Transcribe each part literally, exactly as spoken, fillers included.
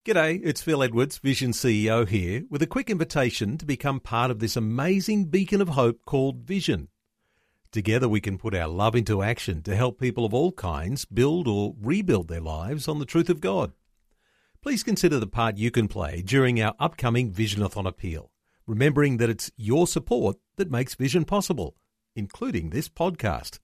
G'day, it's Phil Edwards, Vision C E O here, with a quick invitation to become part of this amazing beacon of hope called Vision. Together we can put our love into action to help people of all kinds build or rebuild their lives on the truth of God. Please consider the part you can play during our upcoming Visionathon appeal, remembering that it's your support that makes Vision possible, including this podcast.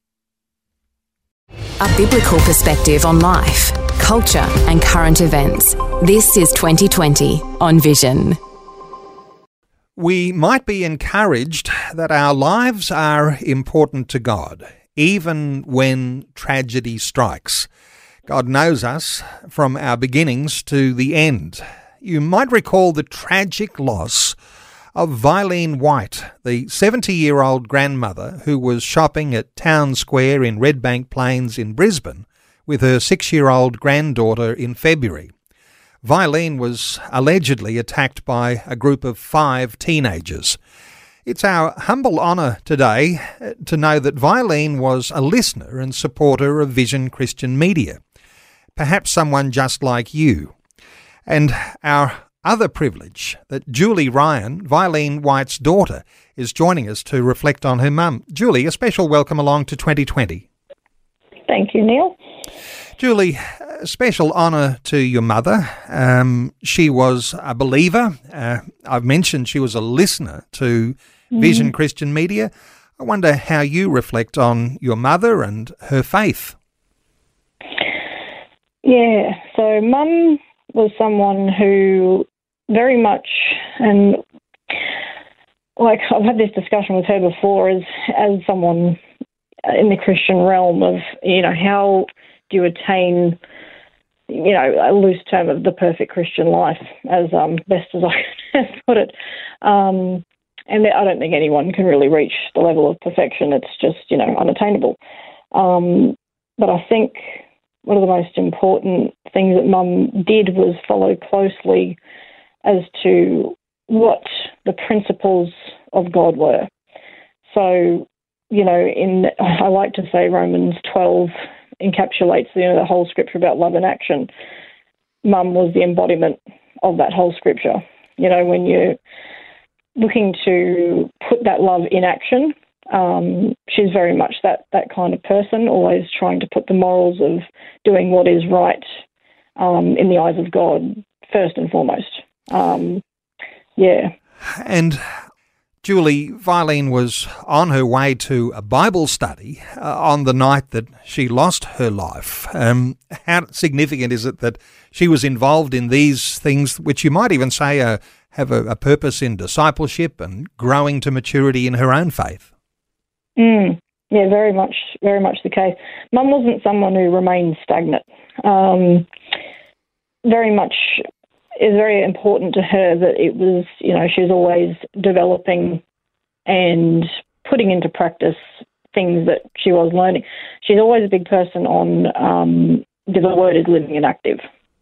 A biblical perspective on life, culture and current events. This is twenty twenty on Vision. We might be encouraged that our lives are important to God, even when tragedy strikes. God knows us from our beginnings to the end. You might recall the tragic loss of Vilene White, the seventy-year-old grandmother who was shopping at Town Square in Redbank Plains in Brisbane with her six-year-old granddaughter in February. Vilene was allegedly attacked by a group of five teenagers. It's our humble honour today to know that Vilene was a listener and supporter of Vision Christian Media, perhaps someone just like you. And our other privilege that Julie Ryan, Vilene White's daughter, is joining us to reflect on her mum. Julie, a special welcome along to twenty twenty. Thank you, Neil. Julie, a special honour to your mother. Um, she was a believer. Uh, I've mentioned she was a listener to mm. Vision Christian Media. I wonder how you reflect on your mother and her faith. Yeah, so Mum was someone who very much, and like I've had this discussion with her before, as as someone in the Christian realm of, you know, how do you attain, you know, a loose term of the perfect Christian life, as um, best as I can put it. Um, and I don't think anyone can really reach the level of perfection. It's just, you know, unattainable. Um, but I think one of the most important things that Mum did was follow closely as to what the principles of God were. So, you know, in I like to say Romans twelve encapsulates, you know, the whole scripture about love and action. Mum was the embodiment of that whole scripture. You know, when you're looking to put that love in action, um, she's very much that, that kind of person, always trying to put the morals of doing what is right um, in the eyes of God first and foremost. Um, yeah. And Julie, Vilene was on her way to a Bible study uh, on the night that she lost her life. Um, how significant is it that she was involved in these things, which you might even say uh, have a, a purpose in discipleship and growing to maturity in her own faith? Mm, yeah, very much, very much the case. Mum wasn't someone who remained stagnant. Um, very much. It's very important to her that it was, you know, she was always developing and putting into practice things that she was learning. She's always a big person on um, the word is living and active.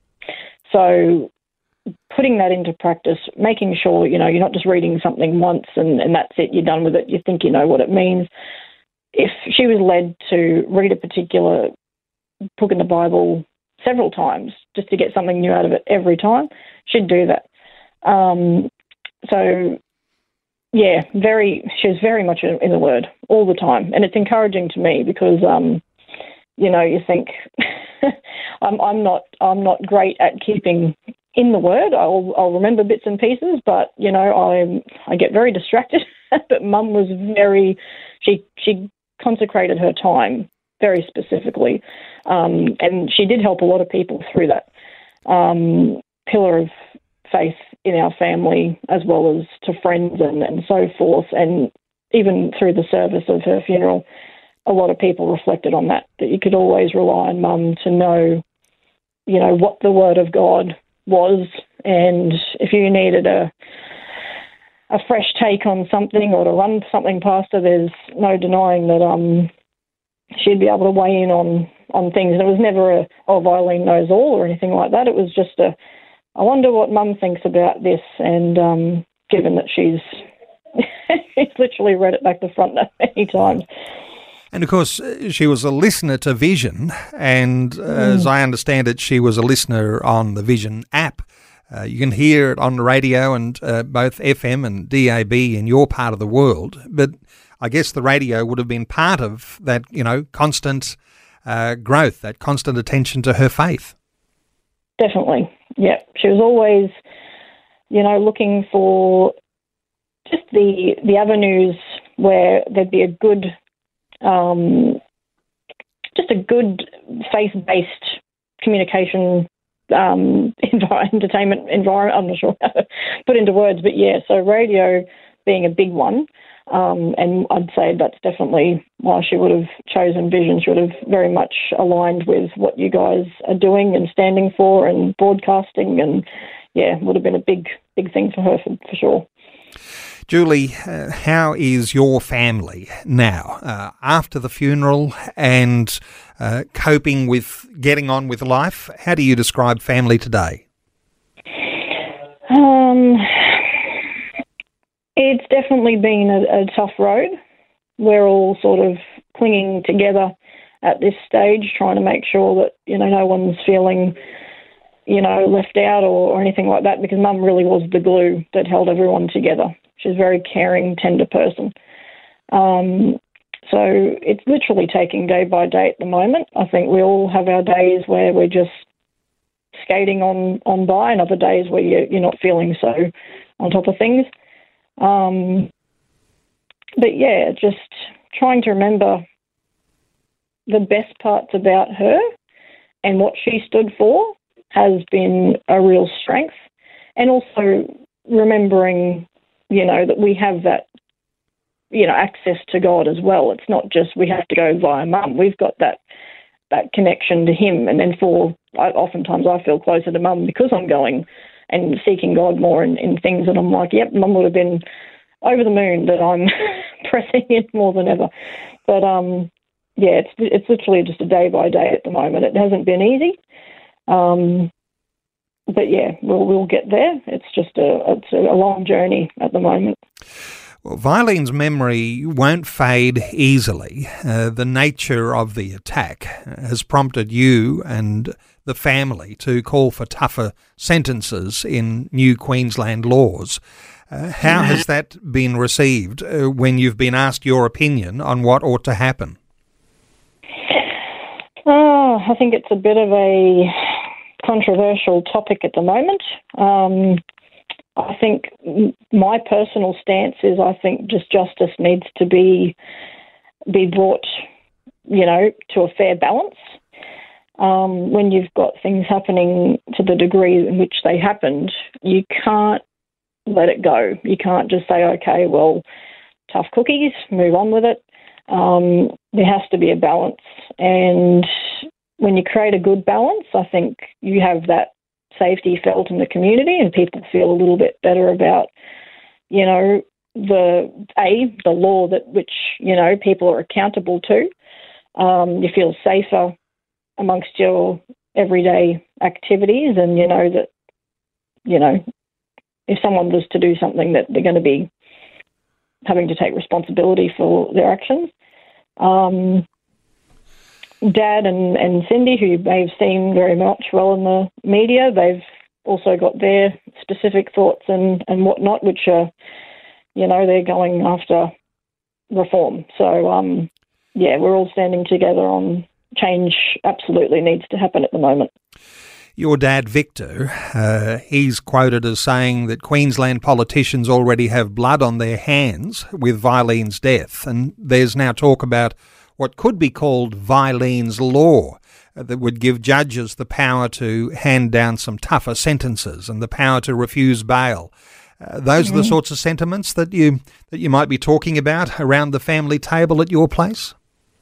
So putting that into practice, making sure, you know, you're not just reading something once and, and that's it, you're done with it, you think you know what it means. If she was led to read a particular book in the Bible several times just to get something new out of it every time, she'd do that. Um, so, yeah, very. She was very much in the Word all the time, and it's encouraging to me because, um, you know, you think I'm, I'm not I'm not great at keeping in the Word. I'll I'll remember bits and pieces, but you know, I I get very distracted. But Mum was very. She she consecrated her time very specifically. Um, and she did help a lot of people through that. Um, pillar of faith in our family, as well as to friends and, and so forth. And even through the service of her funeral, a lot of people reflected on that, that you could always rely on Mum to know, you know, what the Word of God was. And if you needed a a fresh take on something or to run something past her, there's no denying that um, she'd be able to weigh in on, on things. And it was never a, oh, Vilene knows all or anything like that. It was just a, I wonder what Mum thinks about this. And um, given that she's, she's literally read it back to front that many times. And of course, she was a listener to Vision, and uh, mm. as I understand it, she was a listener on the Vision app Uh, you can hear it on the radio and uh, both F M and D A B in your part of the world, but I guess the radio would have been part of that, you know, constant uh, growth, that constant attention to her faith. Definitely, yeah. She was always, you know, looking for just the the avenues where there'd be a good, um, just a good faith-based communication um, envi- entertainment environment. I'm not sure how to put into words, but yeah, so radio being a big one. Um, and I'd say that's definitely why she would have chosen Vision. She would have very much aligned with what you guys are doing and standing for and broadcasting, and yeah, would have been a big, big thing for her for, for sure. Julie, uh, how is your family now uh, after the funeral and uh, coping with getting on with life? How do you describe family today? Um, it's definitely been a, a tough road. We're all sort of clinging together at this stage, trying to make sure that, you know, no one's feeling, you know, left out or, or anything like that, because Mum really was the glue that held everyone together. She's a very caring, tender person. Um, so it's literally taking day by day at the moment. I think we all have our days where we're just skating on, on by, and other days where you're, you're not feeling so on top of things. Um, but yeah, just trying to remember the best parts about her and what she stood for has been a real strength. And also remembering, you know, that we have that, you know, access to God as well. It's not just we have to go via Mum. We've got that that connection to Him. And then for, I, oftentimes I feel closer to Mum because I'm going and seeking God more in, in things that I'm like, yep, Mum would have been over the moon that I'm pressing in more than ever. But, um, yeah, it's it's literally just a day by day at the moment. It hasn't been easy. Um But yeah, we'll we'll get there. It's just a it's a long journey at the moment. Well, Vilene's memory won't fade easily. Uh, the nature of the attack has prompted you and the family to call for tougher sentences in new Queensland laws. Uh, how has that been received uh, when you've been asked your opinion on what ought to happen? Oh, I think it's a bit of a controversial topic at the moment. Um, I think my personal stance is I think just justice needs to be be brought, you know, to a fair balance. Um, when you've got things happening to the degree in which they happened, you can't let it go. You can't just say, okay, well, tough cookies, move on with it. Um, there has to be a balance. And when you create a good balance, I think you have that safety felt in the community and people feel a little bit better about, you know, the, A, the law that which, you know, people are accountable to. Um, you feel safer amongst your everyday activities, and you know that, you know, if someone was to do something that they're going to be having to take responsibility for their actions. Um, Dad and, and Cindy, who they've seen very much well in the media, they've also got their specific thoughts and, and whatnot, which are, you know, they're going after reform. So, um, yeah, we're all standing together on change absolutely needs to happen at the moment. Your dad, Victor, uh, he's quoted as saying that Queensland politicians already have blood on their hands with Vilene's death, and there's now talk about what could be called Vilene's Law, uh, that would give judges the power to hand down some tougher sentences and the power to refuse bail. Uh, those mm-hmm. are the sorts of sentiments that you that you might be talking about around the family table at your place?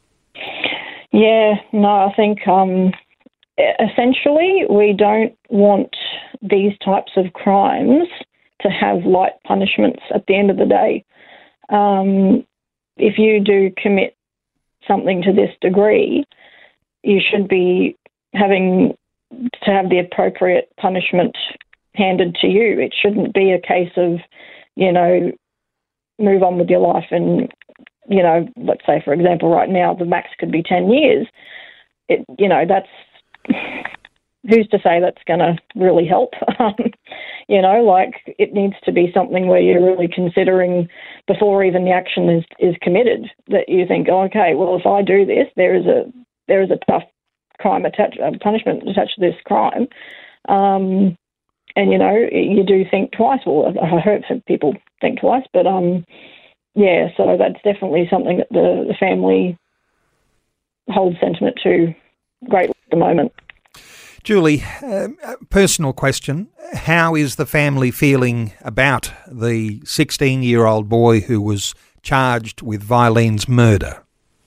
Yeah, no, I think um, essentially we don't want these types of crimes to have light punishments at the end of the day. Um, if you do commit something to this degree, you should be having to have the appropriate punishment handed to you. It shouldn't be a case of, you know, move on with your life and, you know, let's say, for example, right now the max could be ten years. It, you know, that's, who's to say that's going to really help? You know, like it needs to be something where you're really considering before even the action is, is committed, that you think, oh, okay, well, if I do this, there is a there is a tough crime attached, uh, punishment attached to this crime. Um, and, you know, you do think twice. Well, I hope that people think twice, but um, yeah, so that's definitely something that the, the family holds sentiment to greatly at the moment. Julie, uh, personal question. How is the family feeling about the sixteen-year-old boy who was charged with Vylene's murder?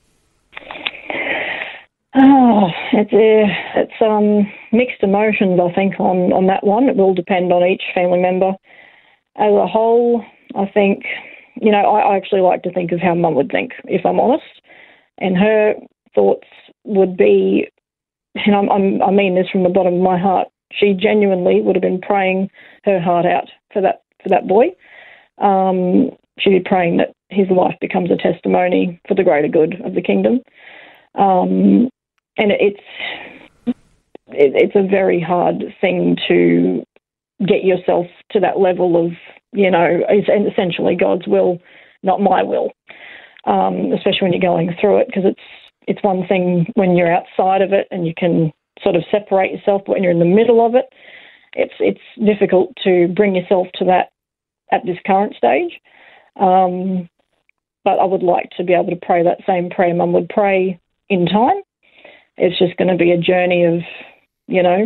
Oh, it's uh, it's um, mixed emotions, I think, on, on that one. It will depend on each family member. As a whole, I think, you know, I, I actually like to think of how Mum would think, if I'm honest. And her thoughts would be, and I'm, I'm, I mean this from the bottom of my heart, she genuinely would have been praying her heart out for that for that boy. Um, she'd be praying that his life becomes a testimony for the greater good of the kingdom. Um, and it's it, it's a very hard thing to get yourself to that level of, you know, it's essentially God's will, not my will, um, especially when you're going through it, because it's It's one thing when you're outside of it and you can sort of separate yourself, but when you're in the middle of it, it's it's difficult to bring yourself to that at this current stage. Um, but I would like to be able to pray that same prayer Mum would pray in time. It's just going to be a journey of, you know,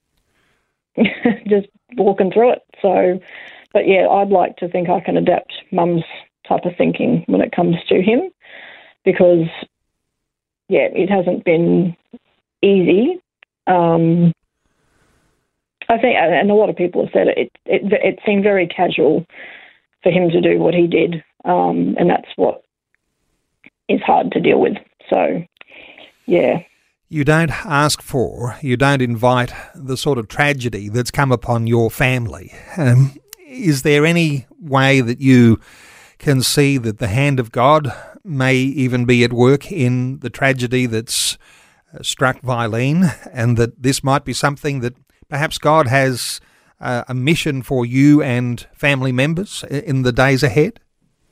just walking through it. So, but yeah, I'd like to think I can adapt Mum's type of thinking when it comes to him, because yeah, it hasn't been easy. Um, I think, and a lot of people have said it, it, it, it seemed very casual for him to do what he did, um, and that's what is hard to deal with. So, yeah. You don't ask for, you don't invite the sort of tragedy that's come upon your family. Um, is there any way that you can see that the hand of God may even be at work in the tragedy that's uh, struck Vylene, and that this might be something that perhaps God has uh, a mission for you and family members in the days ahead?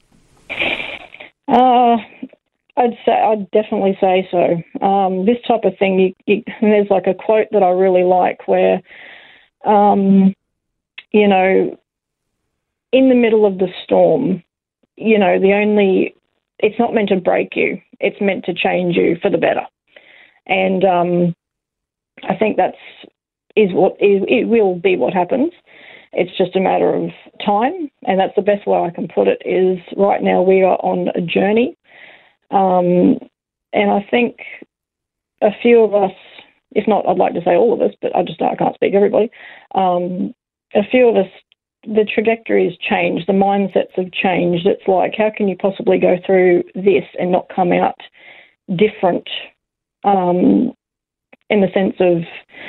Uh, I'd say I'd definitely say so. Um, this type of thing, you, you, there's like a quote that I really like where, um, you know, in the middle of the storm, you know, the only, it's not meant to break you. It's meant to change you for the better. And um, I think that's, is what, is, it will be what happens. It's just a matter of time. And that's the best way I can put it, is right now we are on a journey. Um, and I think a few of us, if not, I'd like to say all of us, but I just I can't speak to everybody. Um, a few of us, the trajectory has changed, the mindsets have changed. It's like, how can you possibly go through this and not come out different, um, in the sense of,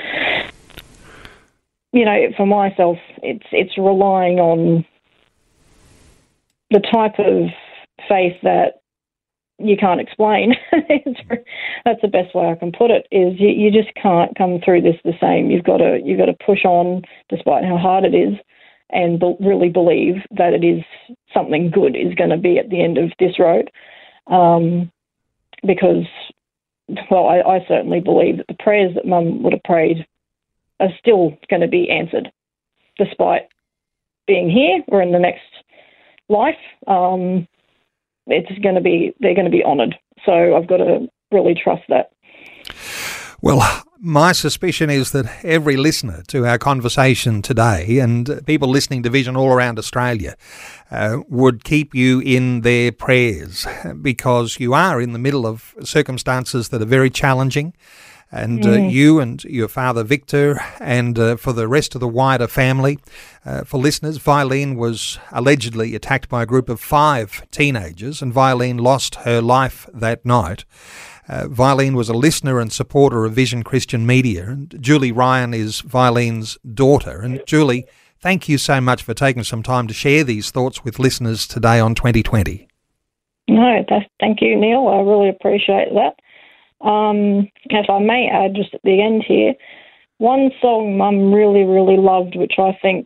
you know, for myself, it's it's relying on the type of faith that you can't explain. That's the best way I can put it, is you, you just can't come through this the same. You've got to you've got to push on despite how hard it is, and be- really believe that it is something good is going to be at the end of this road. Um, because, well, I, I certainly believe that the prayers that Mum would have prayed are still going to be answered, despite being here or in the next life. Um, it's going to be, they're going to be honoured. So I've got to really trust that. Well, my suspicion is that every listener to our conversation today, and people listening to Vision all around Australia, uh, would keep you in their prayers, because you are in the middle of circumstances that are very challenging. And uh, mm. you and your father, Victor, and uh, for the rest of the wider family. Uh, for listeners, Vylene was allegedly attacked by a group of five teenagers, and Vylene lost her life that night. Uh, Vylene was a listener and supporter of Vision Christian Media, and Julie Ryan is Vylene's daughter. And Julie, thank you so much for taking some time to share these thoughts with listeners today on twenty twenty. No, that's, thank you, Neil. I really appreciate that. Um, if I may add just at the end here, one song Mum really, really loved, which I think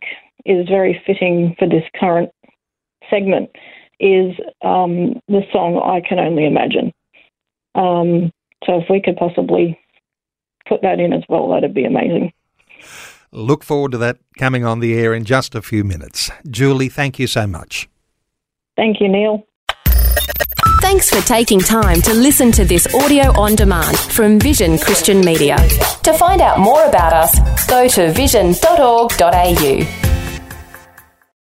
is very fitting for this current segment is um, the song I Can Only Imagine. Um, so if we could possibly put that in as well, that'd be amazing. Look forward to that coming on the air in just a few minutes. Julie, thank you so much. Thank you, Neil. Thanks for taking time to listen to this audio on demand from Vision Christian Media. To find out more about us, go to vision dot org dot a u.